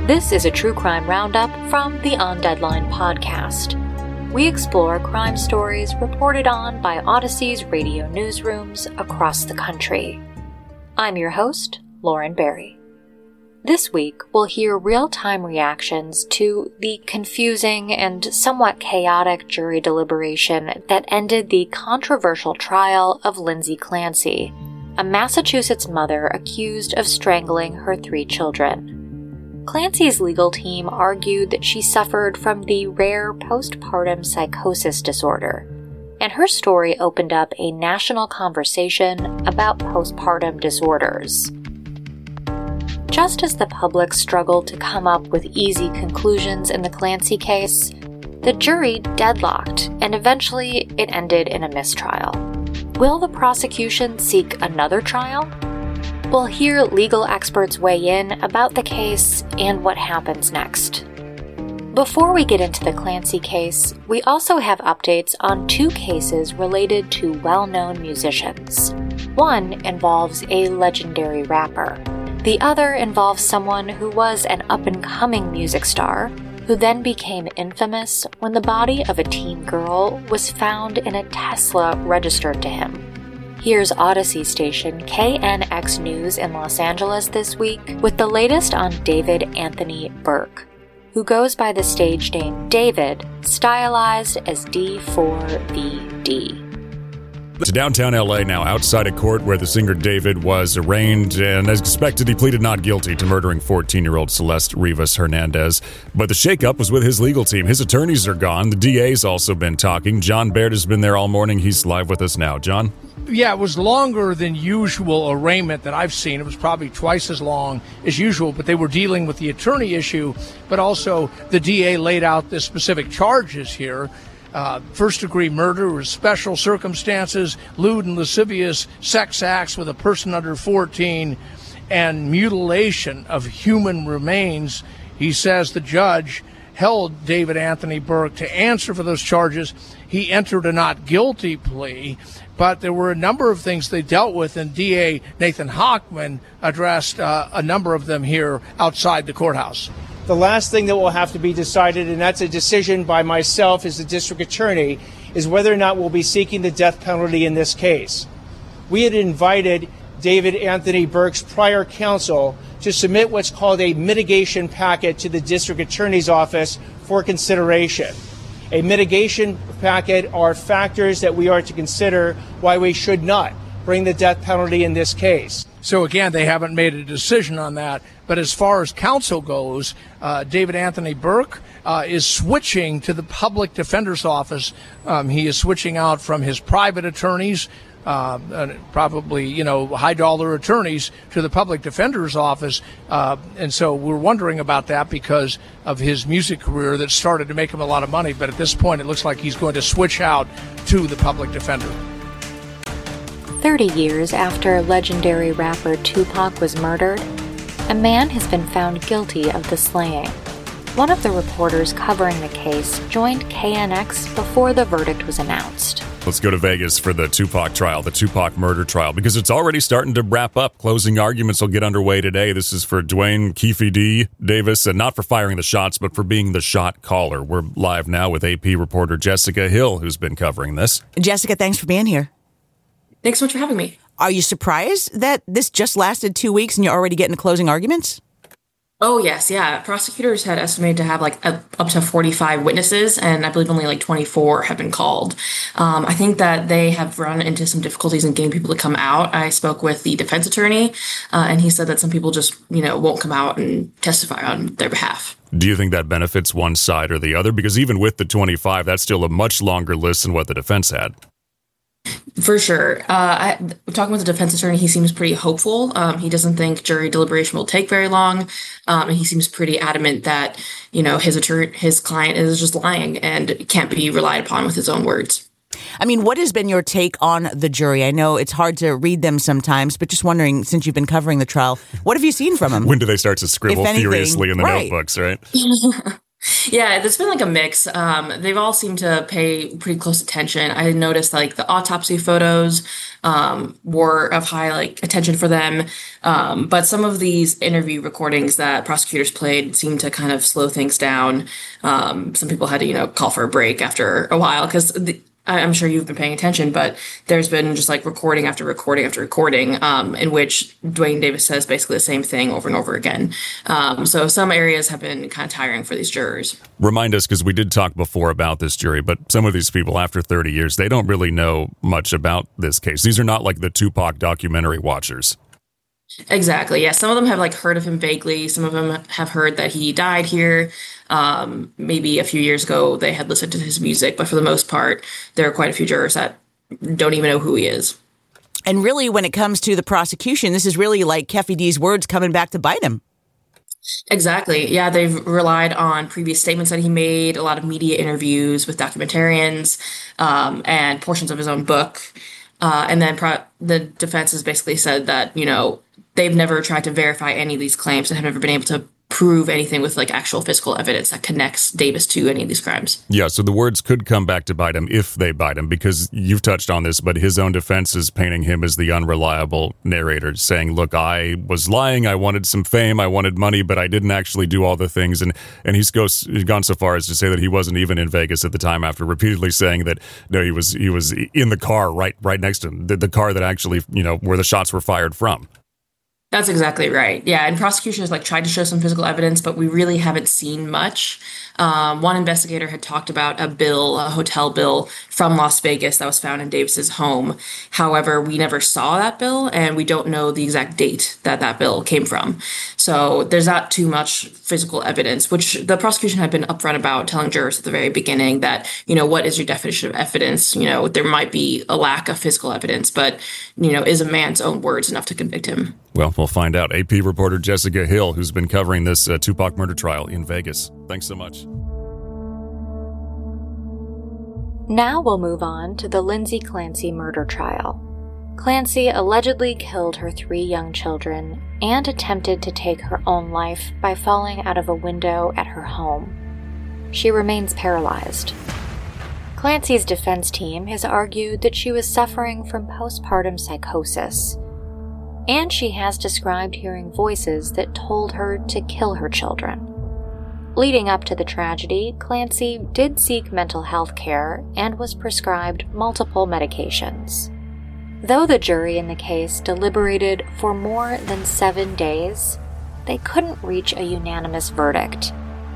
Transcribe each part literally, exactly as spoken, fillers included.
This is a true crime roundup from the On Deadline podcast. We explore crime stories reported on by Odyssey's radio newsrooms across the country. I'm your host, Lauren Barry. This week, we'll hear real-time reactions to the confusing and somewhat chaotic jury deliberation that ended the controversial trial of Lindsay Clancy, a Massachusetts mother accused of strangling her three children. Clancy's legal team argued that she suffered from the rare postpartum psychosis disorder, and her story opened up a national conversation about postpartum disorders. Just as the public struggled to come up with easy conclusions in the Clancy case, the jury deadlocked, and eventually it ended in a mistrial. Will the prosecution seek another trial? We'll hear legal experts weigh in about the case and what happens next. Before we get into the Clancy case, we also have updates on two cases related to well-known musicians. One involves a legendary rapper. The other involves someone who was an up-and-coming music star, who then became infamous when the body of a teen girl was found in a Tesla registered to him. Here's Odyssey station K N X News in Los Angeles this week with the latest on David Anthony Burke, who goes by the stage name David, stylized as D four V D. To downtown L A now, outside a court where the singer David was arraigned, and as expected, he pleaded not guilty to murdering fourteen-year-old Celeste Rivas Hernandez. But the shakeup was with his legal team. His attorneys are gone. The D A's also been talking. John Baird has been there all morning. He's live with us now. John? Yeah, it was longer than usual arraignment that I've seen. It was probably twice as long as usual, but they were dealing with the attorney issue, but also the D A laid out the specific charges here. Uh, first-degree murder with special circumstances, lewd and lascivious sex acts with a person under fourteen, and mutilation of human remains. He says the judge held David Anthony Burke to answer for those charges. He entered a not guilty plea, but there were a number of things they dealt with, and D A Nathan Hochman addressed uh, a number of them here outside the courthouse. The last thing that will have to be decided, and that's a decision by myself as the district attorney, is whether or not we'll be seeking the death penalty in this case. We had invited David Anthony Burke's prior counsel to submit what's called a mitigation packet to the district attorney's office for consideration. A mitigation packet are factors that we are to consider why we should not bring the death penalty in this case. So again, they haven't made a decision on that. But as far as counsel goes, uh, David Anthony Burke uh, is switching to the public defender's office. Um, he is switching out from his private attorneys, uh, and probably, you know, high-dollar attorneys, to the public defender's office. Uh, and so we're wondering about that because of his music career that started to make him a lot of money. But at this point, it looks like he's going to switch out to the public defender. thirty years after legendary rapper Tupac was murdered, a man has been found guilty of the slaying. One of the reporters covering the case joined K N X before the verdict was announced. Let's go to Vegas for the Tupac trial, the Tupac murder trial, because it's already starting to wrap up. Closing arguments will get underway today. This is for Dwayne Keefe D. Davis, and not for firing the shots, but for being the shot caller. We're live now with A P reporter Jessica Hill, who's been covering this. Jessica, thanks for being here. Thanks so much for having me. Are you surprised that this just lasted two weeks and you're already getting to closing arguments? Oh, yes. Yeah. Prosecutors had estimated to have like a, up to forty-five witnesses, and I believe only like twenty-four have been called. Um, I think that they have run into some difficulties in getting people to come out. I spoke with the defense attorney, uh, and he said that some people just, you know, won't come out and testify on their behalf. Do you think that benefits one side or the other? Because even with the twenty-five, that's still a much longer list than what the defense had. For sure. Uh, I, talking with the defense attorney, he seems pretty hopeful. Um, he doesn't think jury deliberation will take very long. Um, and he seems pretty adamant that, you know, his attorney, his client is just lying and can't be relied upon with his own words. I mean, what has been your take on the jury? I know it's hard to read them sometimes, but just wondering, since you've been covering the trial, what have you seen from them? When do they start to scribble furiously in the right. notebooks, right? Yeah, there's been like a mix. Um, they've all seemed to pay pretty close attention. I noticed like the autopsy photos um, were of high like attention for them, um, but some of these interview recordings that prosecutors played seemed to kind of slow things down. Um, some people had to, you know, call for a break after a while because I'm sure you've been paying attention, but there's been just like recording after recording after recording um, in which Duane Davis says basically the same thing over and over again. Um, so some areas have been kind of tiring for these jurors. Remind us, because we did talk before about this jury, but some of these people after thirty years, they don't really know much about this case. These are not like the Tupac documentary watchers. Exactly. Yeah. Some of them have like heard of him vaguely. Some of them have heard that he died here. Um, maybe a few years ago they had listened to his music, but for the most part, there are quite a few jurors that don't even know who he is. And really, when it comes to the prosecution, this is really like Keffe D's words coming back to bite him. Exactly. Yeah, they've relied on previous statements that he made, a lot of media interviews with documentarians, um, and portions of his own book. Uh, and then pro- the defense has basically said that, you know, they've never tried to verify any of these claims and have never been able to prove anything with like actual physical evidence that connects Davis to any of these crimes. Yeah, so the words could come back to bite him if they bite him, because you've touched on this, but his own defense is painting him as the unreliable narrator, saying, look, I was lying, I wanted some fame, I wanted money, but I didn't actually do all the things. And and he's, goes, he's gone so far as to say that he wasn't even in Vegas at the time, after repeatedly saying that no, he was he was in the car right right next to him, the, the car that actually, you know, where the shots were fired from. That's exactly right. Yeah, and prosecution has like tried to show some physical evidence, but we really haven't seen much. Um, one investigator had talked about a bill, a hotel bill from Las Vegas that was found in Davis's home. However, we never saw that bill, and we don't know the exact date that that bill came from. So there's not too much physical evidence, which the prosecution had been upfront about, telling jurors at the very beginning that, you know, what is your definition of evidence? You know, there might be a lack of physical evidence, but, you know, is a man's own words enough to convict him? Well, we'll find out. A P reporter Jessica Hill, who's been covering this uh, Tupac murder trial in Vegas. Thanks so much. Now we'll move on to the Lindsay Clancy murder trial. Clancy allegedly killed her three young children and attempted to take her own life by falling out of a window at her home. She remains paralyzed. Clancy's defense team has argued that she was suffering from postpartum psychosis, and she has described hearing voices that told her to kill her children. Leading up to the tragedy, Clancy did seek mental health care and was prescribed multiple medications. Though the jury in the case deliberated for more than seven days, they couldn't reach a unanimous verdict.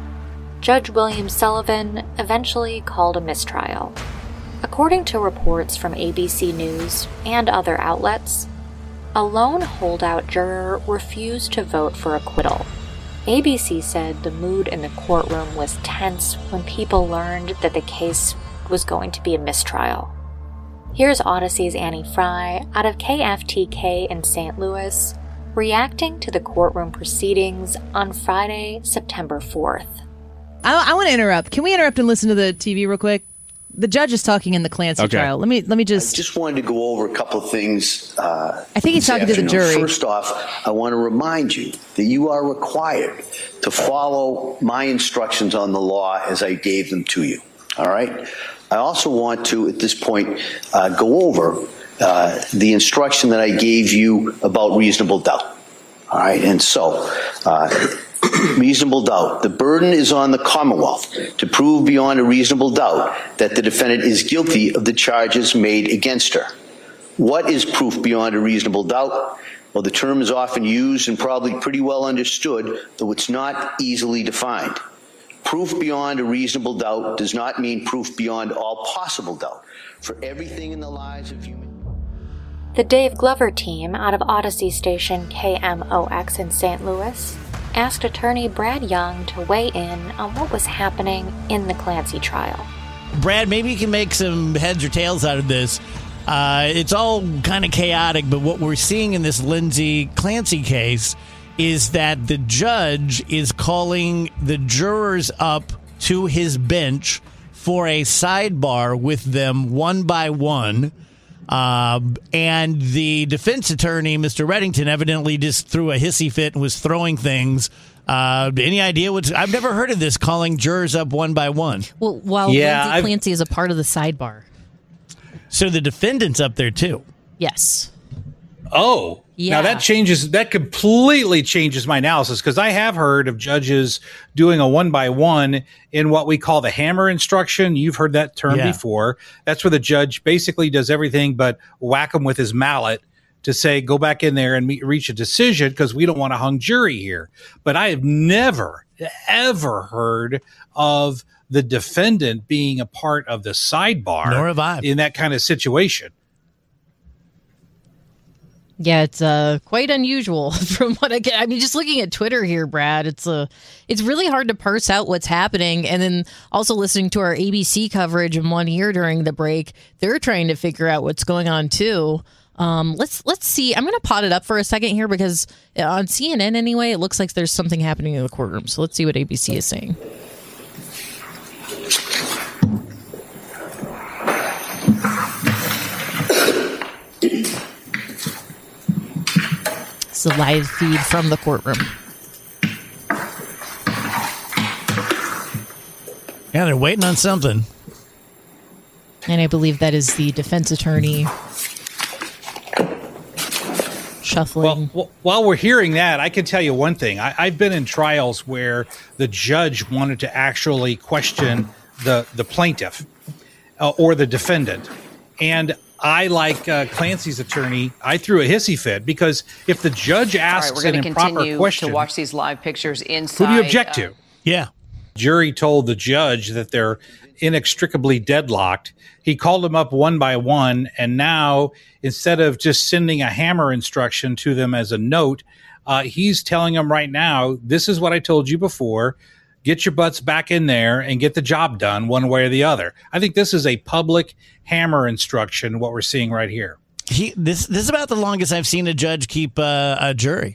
Judge William Sullivan eventually called a mistrial. According to reports from A B C News and other outlets, a lone holdout juror refused to vote for acquittal. A B C said the mood in the courtroom was tense when people learned that the case was going to be a mistrial. Here's Odyssey's Annie Fry out of K F T K in Saint Louis, reacting to the courtroom proceedings on Friday, September fourth. I, I want to interrupt. Can we interrupt and listen to the T V real quick? The judge is talking in the Clancy okay. trial. Let me let me just. I just wanted to go over a couple of things. Uh, I think he's talking afternoon. to the jury. First off, I want to remind you that you are required to follow my instructions on the law as I gave them to you. All right. I also want to, at this point, uh, go over uh, the instruction that I gave you about reasonable doubt. All right. And so. Uh, Reasonable doubt. The burden is on the Commonwealth to prove beyond a reasonable doubt that the defendant is guilty of the charges made against her. What is proof beyond a reasonable doubt? Well, the term is often used and probably pretty well understood, though it's not easily defined. Proof beyond a reasonable doubt does not mean proof beyond all possible doubt. For everything in the lives of human The Dave Glover team out of Odyssey station K M O X in Saint Louis asked attorney Brad Young to weigh in on what was happening in the Clancy trial. Brad, maybe you can make some heads or tails out of this. Uh, it's all kind of chaotic, but what we're seeing in this Lindsay Clancy case is that the judge is calling the jurors up to his bench for a sidebar with them one by one. Um, and the defense attorney, Mister Reddington, evidently just threw a hissy fit and was throwing things. Uh, any idea what's... I've never heard of this, calling jurors up one by one. Well, while Yeah, Lindsay I've- Clancy is a part of the sidebar. So the defendant's up there, too. Yes. Oh, Yeah. now that changes, that completely changes my analysis, because I have heard of judges doing a one by one in what we call the hammer instruction. You've heard that term Yeah. before. That's where the judge basically does everything but whack them with his mallet to say, go back in there and meet, reach a decision, because we don't want a hung jury here. But I have never, ever heard of the defendant being a part of the sidebar Nor have I. in that kind of situation. Yeah, it's uh, quite unusual from what I get. I mean, just looking at Twitter here, Brad, it's uh, it's really hard to parse out what's happening. And then also listening to our A B C coverage in one ear during the break, they're trying to figure out what's going on too. Um, let's let's see. I'm going to pot it up for a second here, because on C N N anyway, it looks like there's something happening in the courtroom. So let's see what A B C is saying. It's a live feed from the courtroom. Yeah, they're waiting on something. And I believe that is the defense attorney shuffling. Well, wh- while we're hearing that, I can tell you one thing. I, I've been in trials where the judge wanted to actually question the, the plaintiff uh, or the defendant. And I, like uh, Clancy's attorney, I threw a hissy fit, because if the judge asks All right, we're an going to improper continue question, to watch these live pictures inside. who do you object uh, to? Yeah. Jury told the judge that they're inextricably deadlocked. He called them up one by one, and now instead of just sending a hammer instruction to them as a note, uh, he's telling them right now, this is what I told you before. Get your butts back in there and get the job done one way or the other. I think this is a public hammer instruction, what we're seeing right here. He, this, this is about the longest I've seen a judge keep uh, a jury.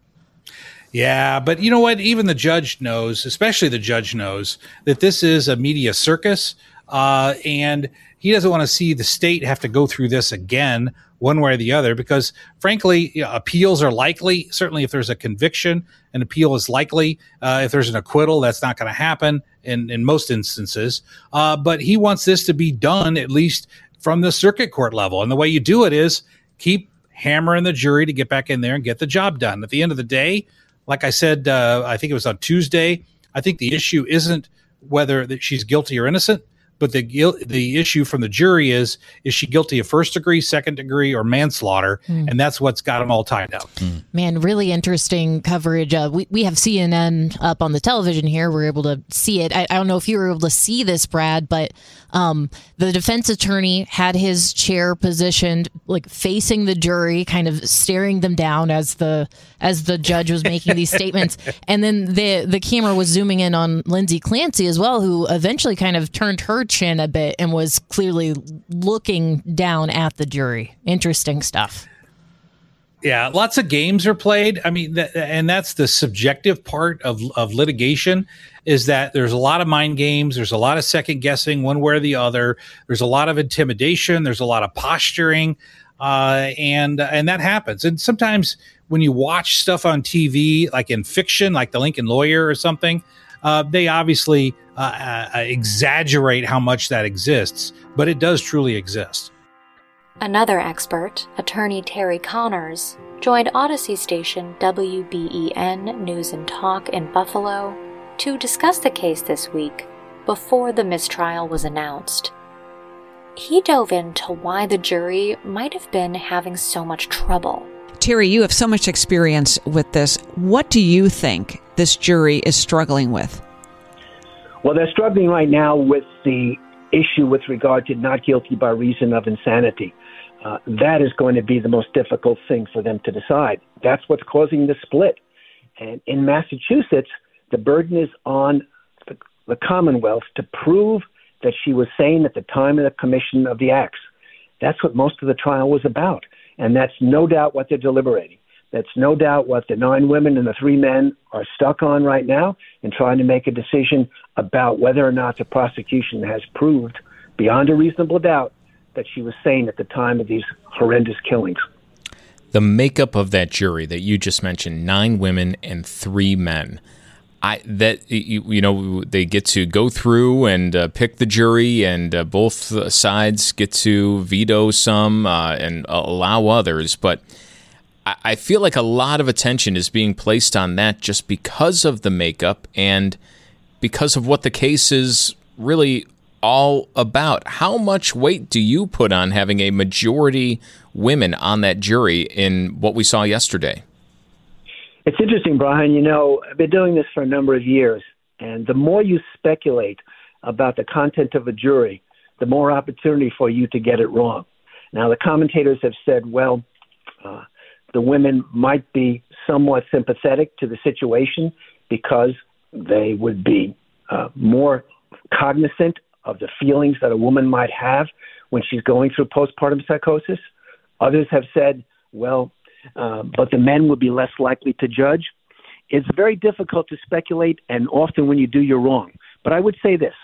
Yeah, but you know what? Even the judge knows, especially the judge knows, that this is a media circus, uh, and he doesn't want to see the state have to go through this again, one way or the other, because frankly, you know, appeals are likely. Certainly if there's a conviction, an appeal is likely. Uh, if there's an acquittal, that's not going to happen in, in most instances. Uh, but he wants this to be done at least from the circuit court level. And the way you do it is keep hammering the jury to get back in there and get the job done. At the end of the day, like I said, uh, I think it was on Tuesday, I think the issue isn't whether that she's guilty or innocent, but the guilt, the issue from the jury is, is she guilty of first degree, second degree, or manslaughter? Mm. And that's what's got them all tied up. Mm. Man, really interesting coverage. Uh, we, we have C N N up on the television here. We're able to see it. I, I don't know if you were able to see this, Brad, but um, the defense attorney had his chair positioned like facing the jury, kind of staring them down as the as the judge was making these statements. And then the the camera was zooming in on Lindsay Clancy as well, who eventually kind of turned her chin a bit and was clearly looking down at the jury. Interesting stuff. Yeah, lots of games are played. I mean, th- and that's the subjective part of, of litigation, is that there's a lot of mind games. There's a lot of second guessing one way or the other. There's a lot of intimidation. There's a lot of posturing. Uh, and, and that happens. And sometimes when you watch stuff on T V, like in fiction, like The Lincoln Lawyer or something, uh, they obviously uh, uh, exaggerate how much that exists, but it does truly exist. Another expert, attorney Terry Connors, joined Odyssey station W B E N News and Talk in Buffalo to discuss the case this week before the mistrial was announced. He dove into why the jury might have been having so much trouble. Terry, you have so much experience with this. What do you think this jury is struggling with? Well, they're struggling right now with the issue with regard to not guilty by reason of insanity. Uh, that is going to be the most difficult thing for them to decide. That's what's causing the split. And in Massachusetts, the burden is on the, the Commonwealth to prove that she was sane at the time of the commission of the acts. That's what most of the trial was about. And that's no doubt what they're deliberating. That's no doubt what the nine women and the three men are stuck on right now in trying to make a decision about whether or not the prosecution has proved beyond a reasonable doubt that she was sane at the time of these horrendous killings. The makeup of that jury that you just mentioned, nine women and three men. I that you, you know they get to go through and uh, pick the jury, and uh, both sides get to veto some uh, and allow others. But I, I feel like a lot of attention is being placed on that just because of the makeup and because of what the case is really all about. How much weight do you put on having a majority women on that jury in what we saw yesterday? It's interesting, Brian. You know, I've been doing this for a number of years, and the more you speculate about the content of a jury, the more opportunity for you to get it wrong. Now, the commentators have said, well, uh, the women might be somewhat sympathetic to the situation because they would be uh, more cognizant of the feelings that a woman might have when she's going through postpartum psychosis. Others have said, well, uh, but the men would be less likely to judge. It's very difficult to speculate, and often when you do, you're wrong. But I would say this.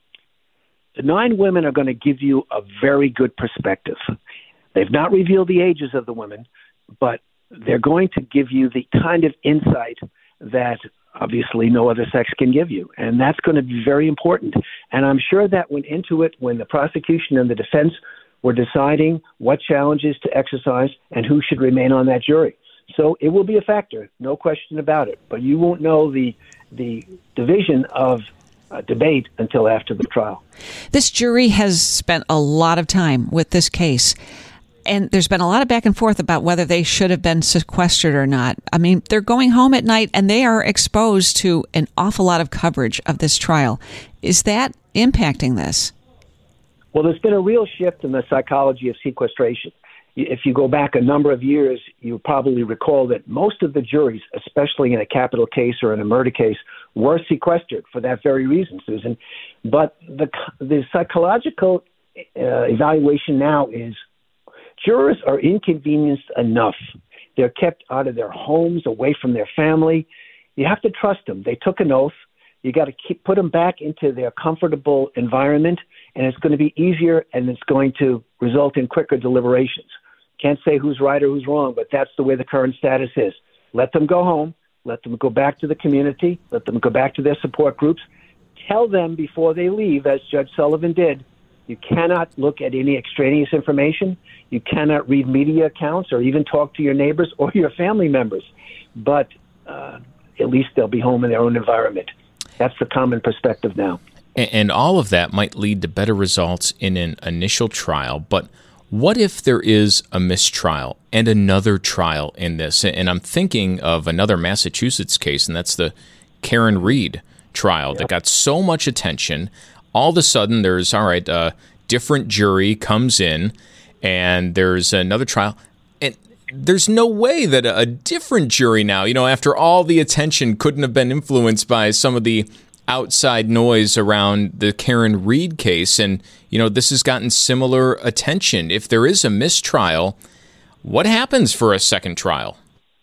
The nine women are going to give you a very good perspective. They've not revealed the ages of the women, but they're going to give you the kind of insight that obviously no other sex can give you. And that's going to be very important. And I'm sure that went into it when the prosecution and the defense were deciding what challenges to exercise and who should remain on that jury. So it will be a factor, no question about it. But you won't know the the division of uh, debate until after the trial. This jury has spent a lot of time with this case, and there's been a lot of back and forth about whether they should have been sequestered or not. I mean, they're going home at night, and they are exposed to an awful lot of coverage of this trial. Is that impacting this? Well, there's been a real shift in the psychology of sequestration. If you go back a number of years, you probably recall that most of the juries, especially in a capital case or in a murder case, were sequestered for that very reason, Susan. But the the psychological uh, evaluation now is jurors are inconvenienced enough. They're kept out of their homes, away from their family. You have to trust them. They took an oath. You got to keep put them back into their comfortable environment, and it's going to be easier, and it's going to result in quicker deliberations. Can't say who's right or who's wrong, but that's the way the current status is. Let them go home. Let them go back to the community. Let them go back to their support groups. Tell them before they leave, as Judge Sullivan did, you cannot look at any extraneous information. You cannot read media accounts or even talk to your neighbors or your family members. But uh, at least they'll be home in their own environment. That's the common perspective now. And all of that might lead to better results in an initial trial, but what if there is a mistrial and another trial in this? And I'm thinking of another Massachusetts case, and that's the Karen Read trial that got so much attention. All of a sudden, there's, all right, a different jury comes in, and there's another trial. And there's no way that a different jury now, you know, after all the attention, couldn't have been influenced by some of the outside noise around the Karen Read case. And, you know, this has gotten similar attention. If there is a mistrial, what happens for a second trial?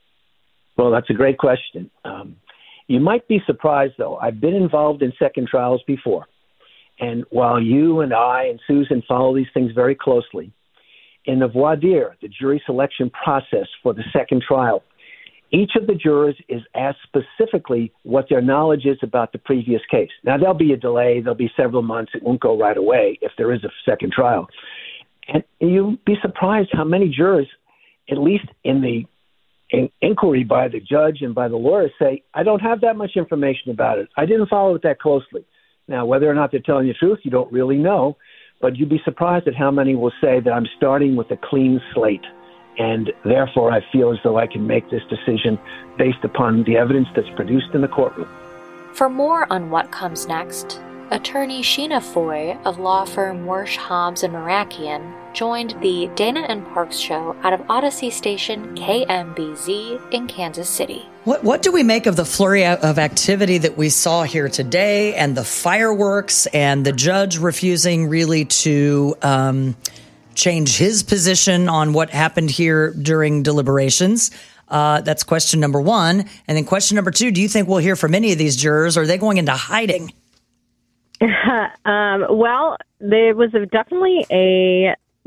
Well, that's a great question. Um, you might be surprised, though. I've been involved in second trials before. And while you and I and Susan follow these things very closely, in the voir dire, the jury selection process for the second trial, each of the jurors is asked specifically what their knowledge is about the previous case. Now, there'll be a delay. There'll be several months. It won't go right away if there is a second trial. And you'll be surprised how many jurors, at least in the in inquiry by the judge and by the lawyer, say, I don't have that much information about it. I didn't follow it that closely. Now, whether or not they're telling you the truth, you don't really know. But you'd be surprised at how many will say that I'm starting with a clean slate. And therefore, I feel as though I can make this decision based upon the evidence that's produced in the courtroom. For more on what comes next, attorney Sheena Foy of law firm Wersch, Hobbs and Marakian joined the Dana and Parks show out of Odyssey station K M B Z in Kansas City. What what do we make of the flurry of activity that we saw here today, and the fireworks, and the judge refusing really to um, change his position on what happened here during deliberations? Uh, that's question number one. And then question number two, do you think we'll hear from any of these jurors? Or are they going into hiding? um, well, there was a, definitely a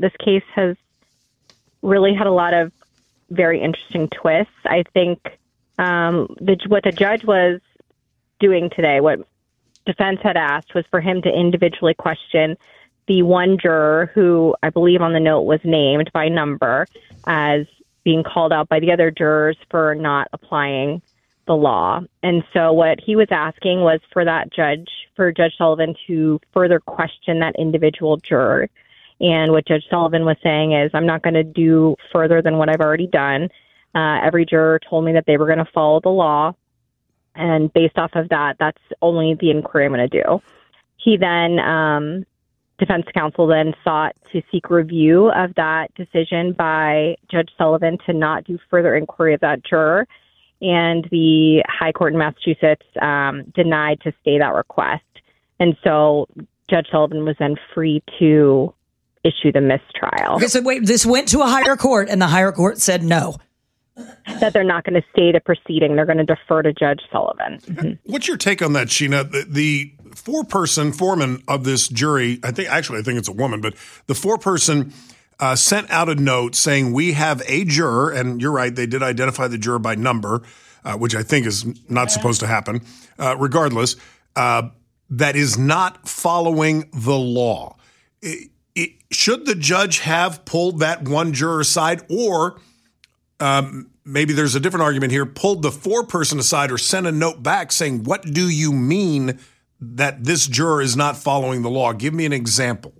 this case has really had a lot of very interesting twists. I think um, the, what the judge was doing today, what defense had asked, was for him to individually question the one juror who I believe on the note was named by number as being called out by the other jurors for not applying the law. And so what he was asking was for that judge, for Judge Sullivan to further question that individual juror. And what Judge Sullivan was saying is, I'm not going to do further than what I've already done. Uh, every juror told me that they were going to follow the law. And based off of that, that's only the inquiry I'm going to do. He then, um, defense counsel then sought to seek review of that decision by Judge Sullivan to not do further inquiry of that juror. And the High Court in Massachusetts um, denied to stay that request. And so Judge Sullivan was then free to issue the mistrial. Okay, so wait, this went to a higher court, and the higher court said no. That they're not going to stay the proceeding. They're going to defer to Judge Sullivan. Mm-hmm. What's your take on that, Sheena? The, the four-person foreman of this jury, I think, actually, I think it's a woman, but the four-person uh, sent out a note saying, we have a juror, and you're right, they did identify the juror by number, uh, which I think is not supposed to happen, uh, regardless, uh, that is not following the law. It, it, should the judge have pulled that one juror aside, or um, maybe there's a different argument here, pulled the four-person aside or sent a note back saying, what do you mean that this juror is not following the law? Give me an example.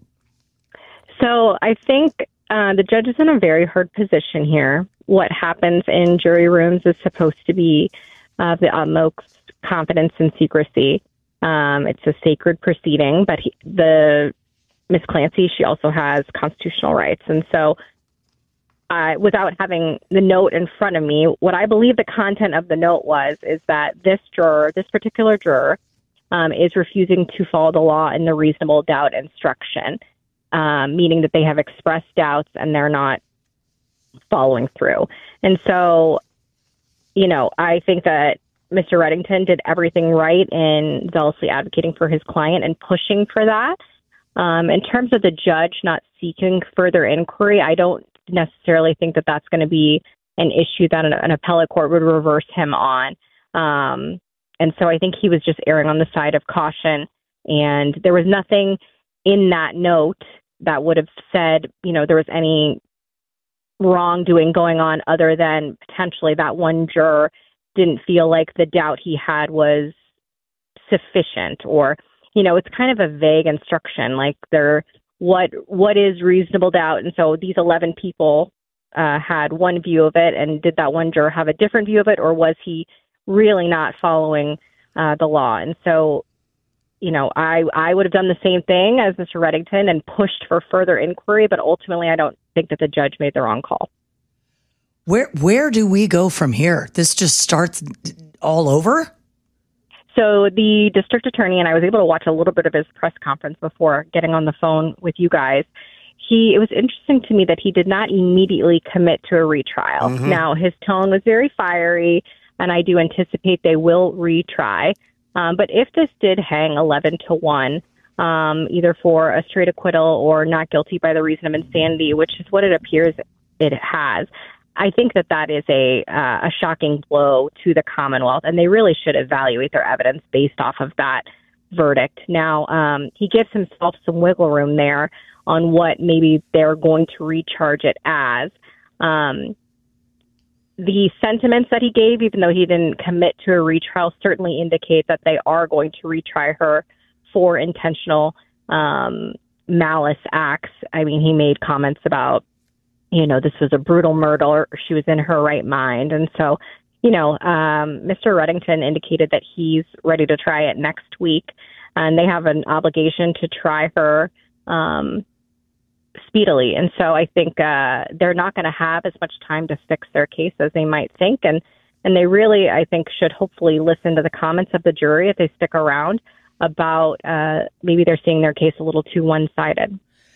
So I think uh, the judge is in a very hard position here. What happens in jury rooms is supposed to be uh, the utmost confidence and secrecy. Um, it's a sacred proceeding, but he, the Miss Clancy, she also has constitutional rights. And so uh, without having the note in front of me, what I believe the content of the note was is that this juror, this particular juror, um, is refusing to follow the law in the reasonable doubt instruction, um, meaning that they have expressed doubts and they're not following through. And so, you know, I think that Mister Reddington did everything right in zealously advocating for his client and pushing for that. Um, in terms of the judge not seeking further inquiry, I don't necessarily think that that's going to be an issue that an, an appellate court would reverse him on. Um, and so I think he was just erring on the side of caution. And there was nothing in that note that would have said, you know, there was any wrongdoing going on other than potentially that one juror didn't feel like the doubt he had was sufficient, or, you know, it's kind of a vague instruction, like there, what, what is reasonable doubt? And so these eleven people uh, had one view of it, and did that one juror have a different view of it, or was he really not following uh, the law? And so, you know, I, I would have done the same thing as Mister Reddington and pushed for further inquiry, but ultimately I don't think that the judge made the wrong call. Where where do we go from here? This just starts all over? So the district attorney, and I was able to watch a little bit of his press conference before getting on the phone with you guys. He, it was interesting to me that he did not immediately commit to a retrial. Mm-hmm. Now, his tone was very fiery, and I do anticipate they will retry. Um, but if this did hang eleven to one, um, either for a straight acquittal or not guilty by the reason of insanity, which is what it appears it has, I think that that is a uh, a shocking blow to the Commonwealth, and they really should evaluate their evidence based off of that verdict. Now, um, he gives himself some wiggle room there on what maybe they're going to recharge it as. Um, the sentiments that he gave, even though he didn't commit to a retrial, certainly indicate that they are going to retry her for intentional um, malice acts. I mean, he made comments about, you know, this was a brutal murder. She was in her right mind. And so, you know, um, Mister Reddington indicated that he's ready to try it next week. And they have an obligation to try her um, speedily. And so I think uh, they're not going to have as much time to fix their case as they might think. And, and they really, I think, should hopefully listen to the comments of the jury if they stick around about uh, maybe they're seeing their case a little too one-sided.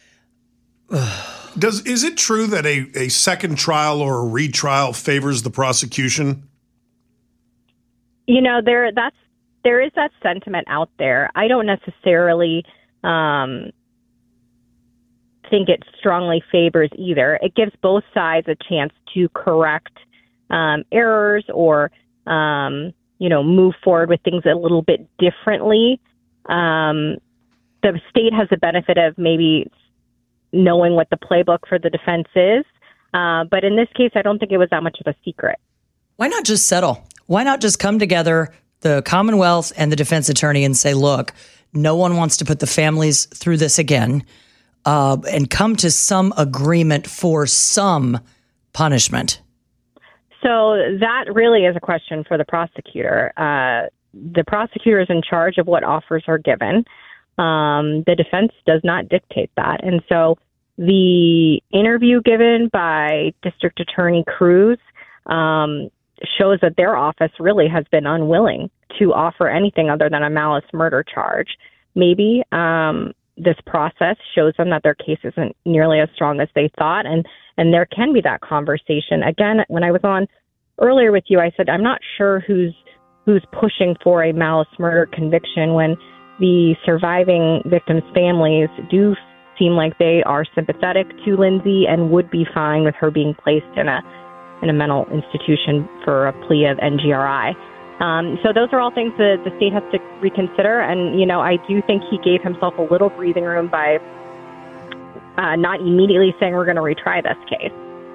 Does is it true that a, a second trial or a retrial favors the prosecution? You know, there that's there is that sentiment out there. I don't necessarily um, think it strongly favors either. It gives both sides a chance to correct um, errors or, um, you know, move forward with things a little bit differently. Um, the state has the benefit of maybe knowing what the playbook for the defense is. Uh, but in this case, I don't think it was that much of a secret. Why not just settle? Why not just come together, the Commonwealth and the defense attorney, and say, look, no one wants to put the families through this again, uh, and come to some agreement for some punishment? So that really is a question for the prosecutor. Uh, the prosecutor is in charge of what offers are given. Um, the defense does not dictate that. And so the interview given by District Attorney Cruz um, shows that their office really has been unwilling to offer anything other than a malice murder charge. Maybe um, this process shows them that their case isn't nearly as strong as they thought, and, and there can be that conversation. Again, when I was on earlier with you, I said I'm not sure who's who's pushing for a malice murder conviction when the surviving victims' families do seem like they are sympathetic to Lindsay and would be fine with her being placed in a in a mental institution for a plea of N G R I. Um, so those are all things that the state has to reconsider. And, you know, I do think he gave himself a little breathing room by uh, not immediately saying we're going to retry this case.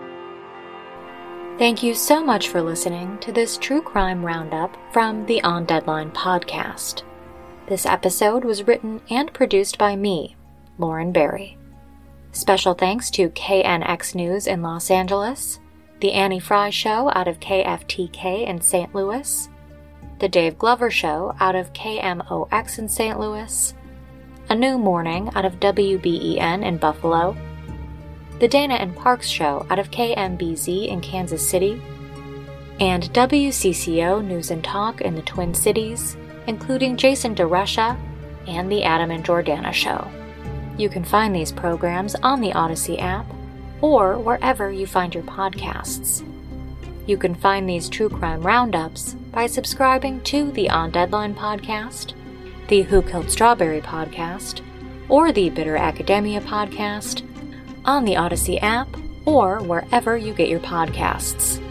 Thank you so much for listening to this True Crime Roundup from the On Deadline podcast. This episode was written and produced by me, Lauren Barry. Special thanks to K N X News in Los Angeles, The Annie Fry Show out of K F T K in Saint Louis, The Dave Glover Show out of K M O X in Saint Louis, A New Morning out of W B E N in Buffalo, The Dana and Parks Show out of K M B Z in Kansas City, and W C C O News and Talk in the Twin Cities, including Jason DeRusha and The Adam and Jordana Show. You can find these programs on the Odyssey app or wherever you find your podcasts. You can find these true crime roundups by subscribing to the On Deadline podcast, the Who Killed Strawberry podcast, or the Bitter Academia podcast on the Odyssey app or wherever you get your podcasts.